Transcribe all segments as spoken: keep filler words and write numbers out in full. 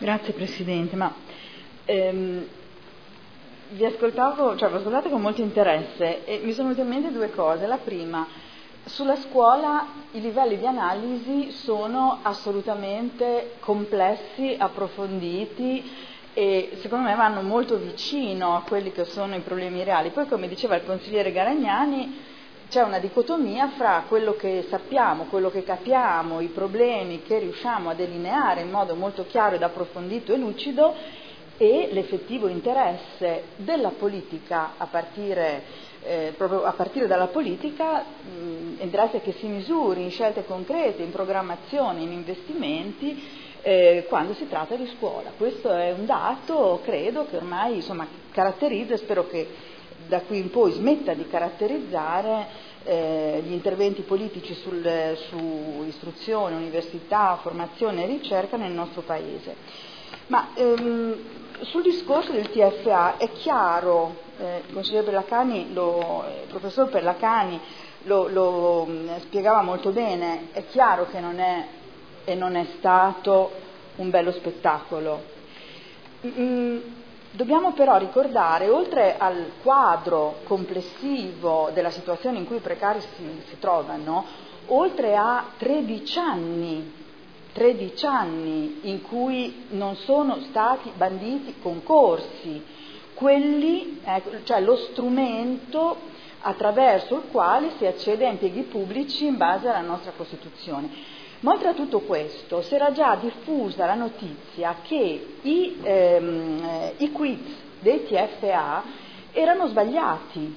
Grazie Presidente, ma ehm, vi ascoltavo, cioè vi ascoltate con molto interesse e mi sono venute in mente due cose. La prima, sulla scuola i livelli di analisi sono assolutamente complessi, approfonditi e secondo me vanno molto vicino a quelli che sono i problemi reali. Poi, come diceva il consigliere Garagnani, c'è una dicotomia fra quello che sappiamo, quello che capiamo, i problemi che riusciamo a delineare in modo molto chiaro ed approfondito e lucido e l'effettivo interesse della politica a partire, eh, proprio a partire dalla politica, mh, interesse che si misuri in scelte concrete, in programmazione, in investimenti, eh, quando si tratta di scuola. Questo è un dato, credo, che ormai insomma, caratterizza e spero che da qui in poi smetta di caratterizzare eh, gli interventi politici sul, su istruzione, università, formazione e ricerca nel nostro Paese. Ma ehm, sul discorso del T F A è chiaro, eh, il consigliere Perlacani, lo, il professor Perlacani lo, lo mh, spiegava molto bene, è chiaro che non è e non è stato un bello spettacolo. Mm, Dobbiamo però ricordare, oltre al quadro complessivo della situazione in cui i precari si, si trovano, oltre a tredici anni, tredici anni in cui non sono stati banditi concorsi, quelli, eh, cioè lo strumento attraverso il quale si accede a impieghi pubblici in base alla nostra Costituzione. Ma oltre a tutto questo si era già diffusa la notizia che i, ehm, i quiz dei T F A erano sbagliati.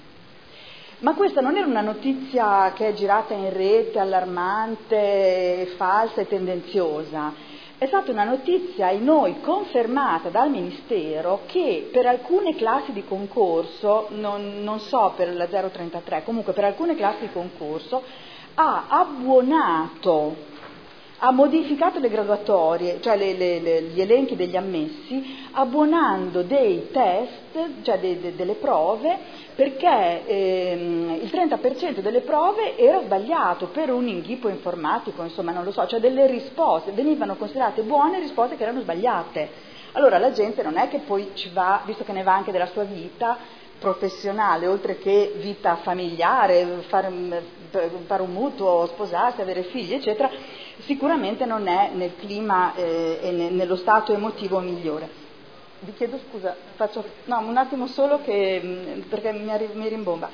Ma questa non era una notizia che è girata in rete, allarmante, falsa e tendenziosa. È stata una notizia, ai noi, confermata dal Ministero che per alcune classi di concorso, non, non so per la zero trentatré, comunque per alcune classi di concorso, ha abbuonato, ha modificato le graduatorie, cioè le, le, le, gli elenchi degli ammessi, abbonando dei test, cioè de, de, delle prove, perché ehm, il trenta per cento delle prove era sbagliato per un inghippo informatico, insomma non lo so, cioè delle risposte, venivano considerate buone risposte che erano sbagliate. Allora la gente non è che poi ci va, visto che ne va anche della sua vita professionale, oltre che vita familiare, fare, fare un mutuo, sposarsi, avere figli, eccetera, sicuramente non è nel clima eh, e ne, nello stato emotivo migliore. Vi chiedo scusa, faccio no, un attimo solo che, perché mi, mi rimbomba.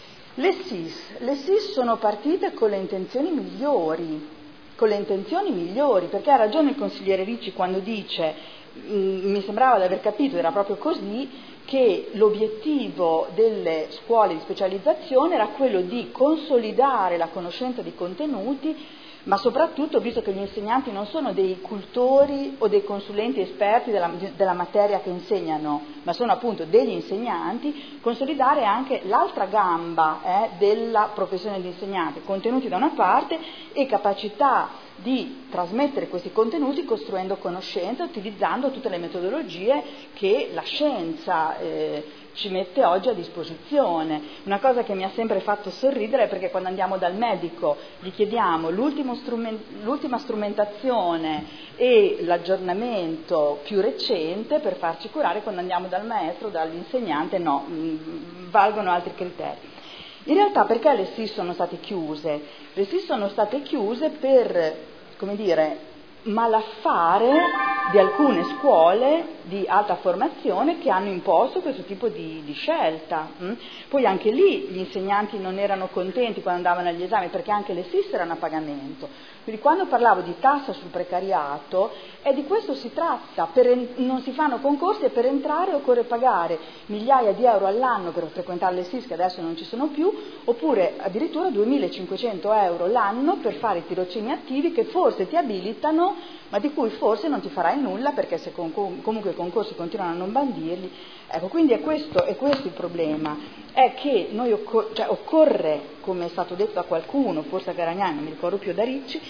Le S I S, le S I S sono partite con le intenzioni migliori, con le intenzioni migliori, perché ha ragione il consigliere Ricci quando dice, mh, mi sembrava di aver capito, era proprio così, che l'obiettivo delle scuole di specializzazione era quello di consolidare la conoscenza di contenuti, ma soprattutto, visto che gli insegnanti non sono dei cultori o dei consulenti esperti della, della materia che insegnano, ma sono appunto degli insegnanti, consolidare anche l'altra gamba eh, della professione di insegnante, contenuti da una parte e capacità di trasmettere questi contenuti costruendo conoscenza, utilizzando tutte le metodologie che la scienza eh, ci mette oggi a disposizione. Una cosa che mi ha sempre fatto sorridere è perché quando andiamo dal medico gli chiediamo l'ultimo strument- l'ultima strumentazione e l'aggiornamento più recente per farci curare, quando andiamo dal maestro, dall'insegnante, no, mh, valgono altri criteri. In realtà perché le S I S sono state chiuse? Le S I S sono state chiuse per, come dire, malaffare di alcune scuole di alta formazione che hanno imposto questo tipo di, di scelta. Hm? Poi anche lì gli insegnanti non erano contenti quando andavano agli esami, perché anche le S I S erano a pagamento. Quindi quando parlavo di tassa sul precariato, è di questo si tratta, per en- non si fanno concorsi e per entrare occorre pagare migliaia di euro all'anno per frequentare le S I S che adesso non ci sono più, oppure addirittura duemilacinquecento euro l'anno per fare i tirocini attivi che forse ti abilitano, ma di cui forse non ti farai nulla perché se con- comunque i concorsi continuano a non bandirli. Ecco, quindi è questo, è questo il problema, è che noi occor- cioè, occorre, come è stato detto da qualcuno, forse a Garagnani, non mi ricordo più, da Ricci,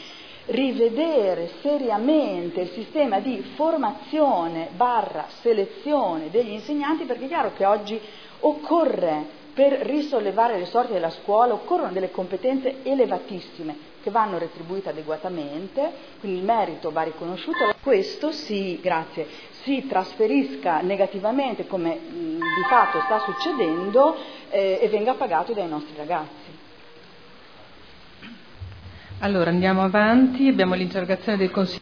rivedere seriamente il sistema di formazione barra selezione degli insegnanti, perché è chiaro che oggi occorre, per risollevare le sorti della scuola, occorrono delle competenze elevatissime, che vanno retribuite adeguatamente, quindi il merito va riconosciuto, questo si, grazie, si trasferisca negativamente come mh, di fatto sta succedendo eh, e venga pagato dai nostri ragazzi. Allora andiamo avanti, abbiamo l'interrogazione del Consiglio.